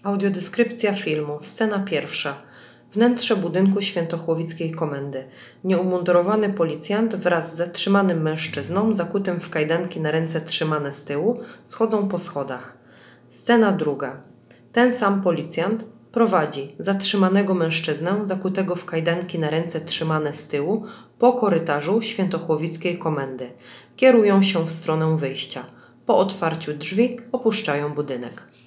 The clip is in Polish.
Audiodeskrypcja filmu. Scena pierwsza. Wnętrze budynku świętochłowickiej komendy. Nieumundurowany policjant wraz z zatrzymanym mężczyzną, zakutym w kajdanki na ręce trzymane z tyłu, schodzą po schodach. Scena druga. Ten sam policjant prowadzi zatrzymanego mężczyznę, zakutego w kajdanki na ręce trzymane z tyłu, po korytarzu świętochłowickiej komendy. Kierują się w stronę wyjścia. Po otwarciu drzwi opuszczają budynek.